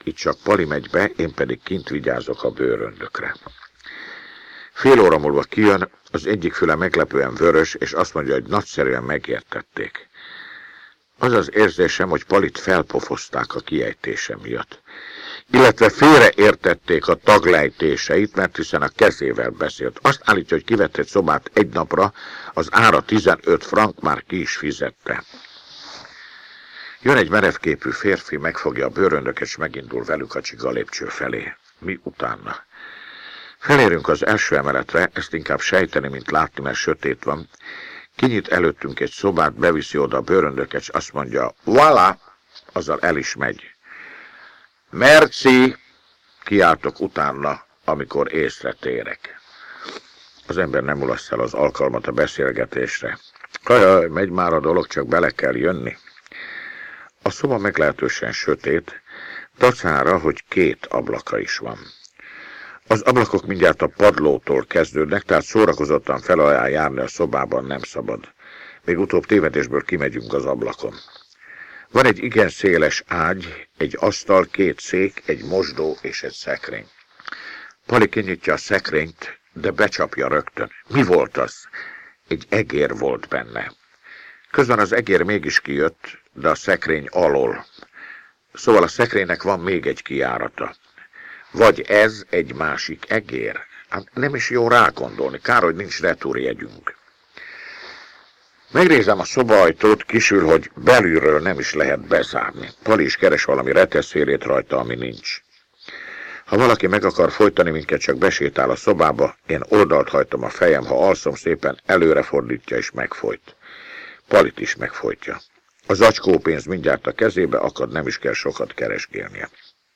Itt csak Pali megy be, én pedig kint vigyázok a bőröndökre. Fél óra múlva kijön, az egyik füle meglepően vörös, és azt mondja, hogy nagyszerűen megértették. Az az érzésem, hogy Palit felpofozták a kiejtése miatt. Illetve félreértették a taglejtéseit, mert hiszen a kezével beszélt. Azt állítja, hogy kivett egy szobát egy napra, az ára 15 frank, már ki is fizette. Jön egy merevképű férfi, megfogja a bőröndöket, és megindul velük a csiga lépcső felé. Mi utána. Felérünk az első emeletre, ezt inkább sejteni, mint látni, mert sötét van. Kinyit előttünk egy szobát, beviszi oda a bőröndöket, és azt mondja, voilà, azzal el is megy. Merci, kiáltok utána, amikor észre térek. Az ember nem ulasz el az alkalmat a beszélgetésre. Jaj, megy már a dolog, csak bele kell jönni. A szoba meglehetősen sötét, dacára, hogy 2 ablaka is van. Az ablakok mindjárt a padlótól kezdődnek, tehát szórakozottan fel alá járni a szobában nem szabad. Még utóbb tévedésből kimegyünk az ablakon. Van egy igen széles ágy, egy asztal, 2 szék, egy mosdó és egy szekrény. Pali kinyitja a szekrényt, de becsapja rögtön. Mi volt az? Egy egér volt benne. Közben az egér mégis kijött, de a szekrény alól. Szóval a szekrénynek van még egy kijárata. Vagy ez egy másik egér? Hát nem is jó rágondolni, kár, hogy nincs retúrjegyünk. Megnézem a szobaajtót, kisül, hogy belülről nem is lehet bezárni. Pali is keres valami reteszférét rajta, ami nincs. Ha valaki meg akar folytani minket, csak besétál a szobába, én oldalt hajtom a fejem, ha alszom, szépen előrefordítja és megfojt. Palit is megfojtja. A zacskópénz mindjárt a kezébe akad, nem is kell sokat keresgélnie.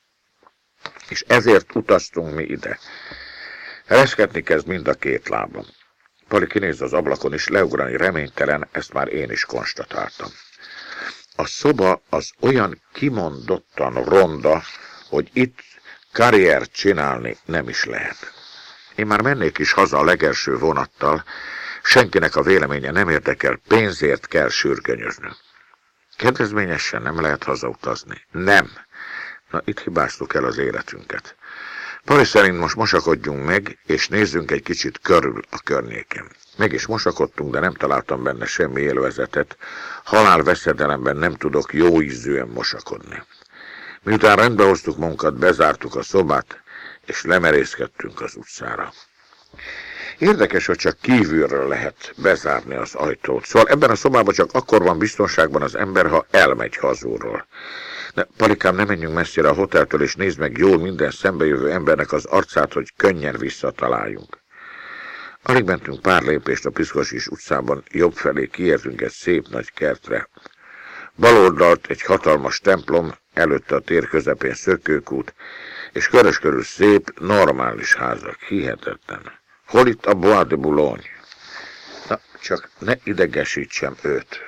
És ezért utaztunk mi ide. Reszketni kezd mind a 2 lábam. Pali kinéz az ablakon is, leugrani reménytelen, ezt már én is konstatáltam. A szoba az olyan kimondottan ronda, hogy itt karriert csinálni nem is lehet. Én már mennék is haza a legelső vonattal, senkinek a véleménye nem érdekel, pénzért kell sürgönyöznünk. Kedvezményesen nem lehet hazautazni. Nem. Na, itt hibáztuk el az életünket. Pali szerint most mosakodjunk meg, és nézzünk egy kicsit körül a környéken. Meg is mosakodtunk, de nem találtam benne semmi élvezetet. Halálveszedelemben nem tudok jó ízűen mosakodni. Miután rendbe hoztuk magunkat, bezártuk a szobát, és lemerészkedtünk az utcára. Érdekes, hogy csak kívülről lehet bezárni az ajtót. Szóval ebben a szobában csak akkor van biztonságban az ember, ha elmegy hazulról. De Palikám, ne menjünk messzire a hoteltől, és nézd meg jól minden szembejövő embernek az arcát, hogy könnyen visszataláljunk. Alig mentünk pár lépést a Piszkosis utcában, jobb felé kiértünk egy szép nagy kertre. Baloldalt egy hatalmas templom, előtte a tér közepén szökőkút, és körös körül szép, normális házak, hihetetlen. Hol itt a Bois de Boulogne? Na, csak ne idegesítsem őt.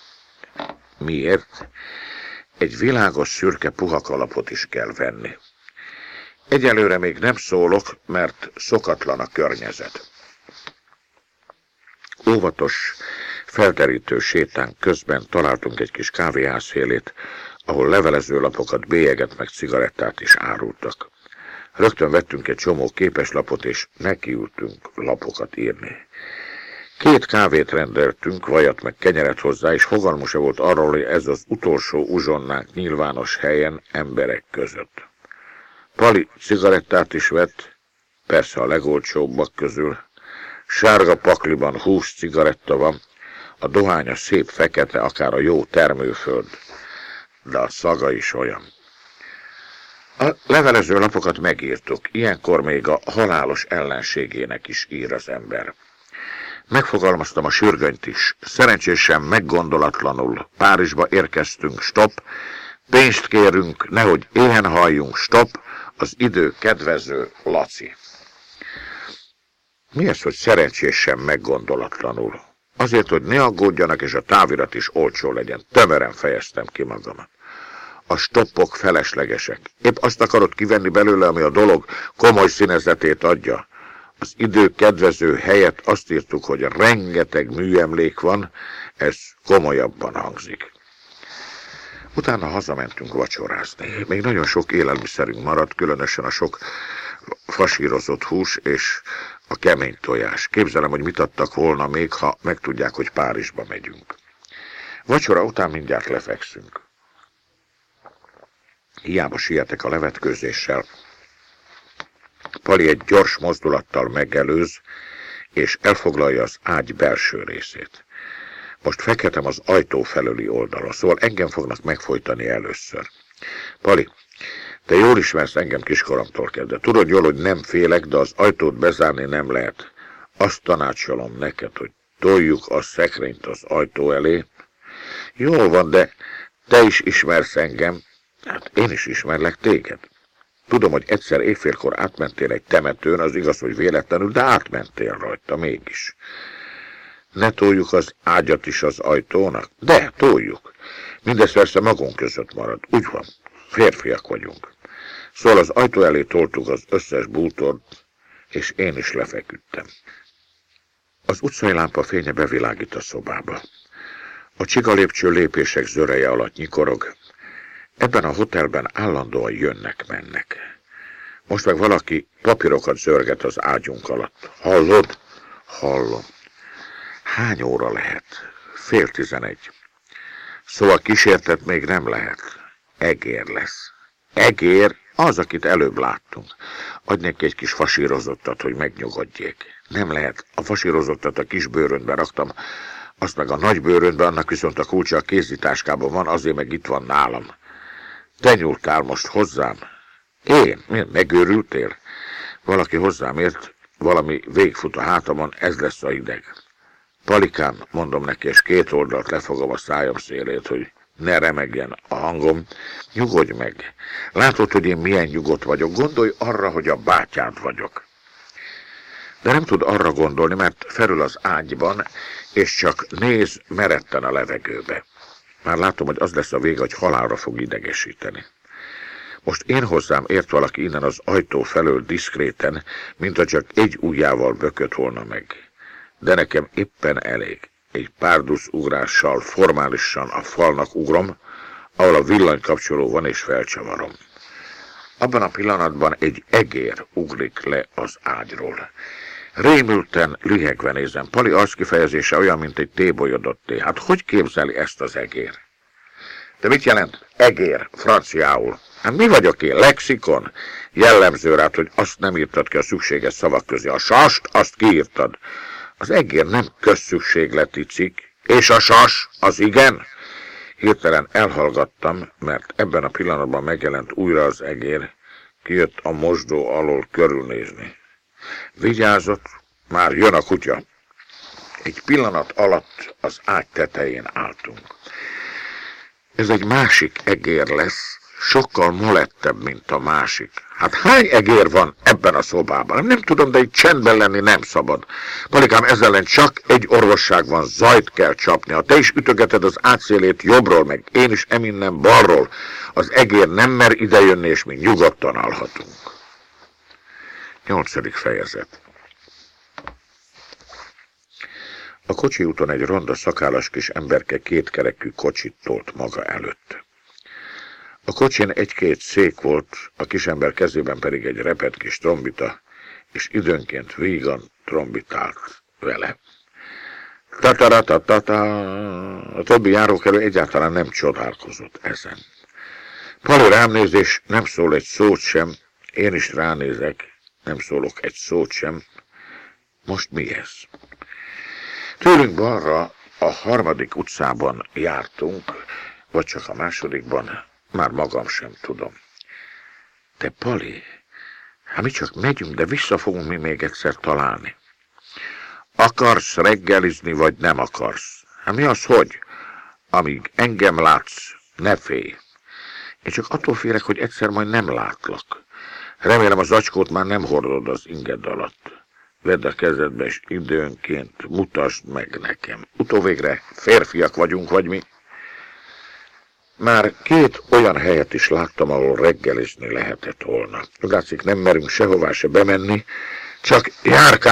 Miért? Egy világos szürke puha kalapot is kell venni. Egyelőre még nem szólok, mert szokatlan a környezet. Óvatos, felterítő sétánk közben találtunk egy kis kávéházfélét, ahol levelezőlapokat, bélyeget meg cigarettát is árultak. Rögtön vettünk egy csomó képeslapot, és nekiültünk lapokat írni. 2 kávét rendeltünk, vajat meg kenyeret hozzá, és fogalmunk se volt arról, hogy ez az utolsó uzsonnánk nyilvános helyen emberek között. Pali cigarettát is vett, persze a legolcsóbbak közül. Sárga pakliban 20 cigaretta van, a dohánya szép fekete, akár a jó termőföld, de a szaga is olyan. A levelező lapokat megírtuk, ilyenkor még a halálos ellenségének is ír az ember. Megfogalmaztam a sürgönyt is. Szerencsésen meggondolatlanul Párizsba érkeztünk, stop. Pénzt kérünk, nehogy éhen halljunk, stop. Az idő kedvező, Laci. Mi ez, hogy szerencsésen meggondolatlanul? Azért, hogy ne aggódjanak, és a távirat is olcsó legyen. Tömören fejeztem ki magamat. A stoppok feleslegesek. Épp azt akarod kivenni belőle, ami a dolog komoly színezetét adja. Az idő kedvező helyett azt írtuk, hogy rengeteg műemlék van, ez komolyabban hangzik. Utána hazamentünk vacsorázni. Még nagyon sok élelmiszerünk maradt, különösen a sok fasírozott hús és a kemény tojás. Képzelem, hogy mit adtak volna még, ha megtudják, hogy Párizsba megyünk. Vacsora után mindjárt lefekszünk. Hiába sietek a levetkőzéssel. Pali egy gyors mozdulattal megelőz, és elfoglalja az ágy belső részét. Most fekhetem az ajtó felőli oldalon, szóval engem fognak megfojtani először. Pali, te jól ismersz engem kiskoromtól kezdve. Tudod jól, hogy nem félek, de az ajtót bezárni nem lehet. Azt tanácsolom neked, hogy toljuk a szekrényt az ajtó elé. Jól van, de te is ismersz engem. Hát én is ismerlek téged. Tudom, hogy egyszer éjfélkor átmentél egy temetőn, az igaz, hogy véletlenül, de átmentél rajta mégis. Ne toljuk az ágyat is az ajtónak? De, toljuk. Mindez persze magunk között marad. Úgy van, férfiak vagyunk. Szóval az ajtó elé toltuk az összes bútort, és én is lefeküdtem. Az utcai lámpa fénye bevilágít a szobába. A csigalépcső lépések zöreje alatt nyikorog. Ebben a hotelben állandóan jönnek-mennek. Most meg valaki papírokat zörget az ágyunk alatt. Hallod? Hallom. Hány óra lehet? 10:30. Szóval kísértet még nem lehet. Egér lesz. Egér? Az, akit előbb láttunk. Adj neki egy kis fasírozottat, hogy megnyugodjék. Nem lehet. A fasírozottat a kis bőröntbe raktam, azt meg a nagy bőröntbe, annak viszont a kulcsa a kézitáskában van, azért meg itt van nálam. Te nyúltál most hozzám? Én? Miért? Megőrültél? Valaki hozzám ért, valami végfut a hátamon, ez lesz a ideg. Palikám, mondom neki, és 2 oldalt lefogom a szájam szélét, hogy ne remegjen a hangom. Nyugodj meg. Látod, hogy én milyen nyugodt vagyok. Gondolj arra, hogy a bátyád vagyok. De nem tud arra gondolni, mert felül az ágyban, és csak néz meretten a levegőbe. Már látom, hogy az lesz a vége, hogy halálra fog idegesíteni. Most én hozzám ért valaki innen az ajtó felől diszkréten, mintha csak egy ujjával bökött volna meg. De nekem éppen elég. Egy párduc ugrással formálisan a falnak ugrom, ahol a villanykapcsoló van, és felcsavarom. Abban a pillanatban egy egér ugrik le az ágyról. Rémülten, lihegve nézem. Pali arckifejezése olyan, mint egy tébolyodott té. Hát hogy képzeli ezt az egér? De mit jelent egér franciául? Hát mi vagyok én? Lexikon? Jellemző rád, hogy azt nem írtad ki a szükséges szavak közé. A sast, azt kiírtad. Az egér nem közszükségleti cikk. És a sas, az igen? Hirtelen elhallgattam, mert ebben a pillanatban megjelent újra az egér. Kijött a mosdó alól körülnézni. Vigyázott, már jön a kutya. Egy pillanat alatt az ágy tetején álltunk. Ez egy másik egér lesz, sokkal molettebb, mint a másik. Hát hány egér van ebben a szobában? Nem tudom, de itt csendben lenni nem szabad. Palikám, ezzel ellen csak egy orvosság van, zajt kell csapni. Ha te is ütögeted az átszélét jobbról, meg én is eminnen balról, az egér nem mer idejönni, és mi nyugodtan alhatunk. 8. fejezet. A kocsi úton egy ronda szakállas kis emberke 2 kerekű kocsit tolt maga előtt. A kocsin 1-2 szék volt, a kisember kezében pedig egy repett kis trombita, és időnként vígan trombitált vele. Tataratatata, a többi járókelő egyáltalán nem csodálkozott ezen. Pali rám néz, és nem szól egy szót sem, én is ránézek, nem szólok egy szót sem. Most mi ez? Tőlünk balra a 3. utcában jártunk, vagy csak a 2. Már magam sem tudom. De Pali, hát mi csak megyünk, de vissza fogunk mi még egyszer találni. Akarsz reggelizni, vagy nem akarsz? Hát mi az, hogy? Amíg engem látsz, ne félj. Én csak attól félek, hogy egyszer majd nem látlak. Remélem a zacskót már nem hordod az inged alatt. Vedd a kezedbe, és időnként mutasd meg nekem. Utóvégre férfiak vagyunk, vagy mi? Már 2 olyan helyet is láttam, ahol reggelizni lehetett volna. Látszik, nem merünk sehová se bemenni, csak járkálni.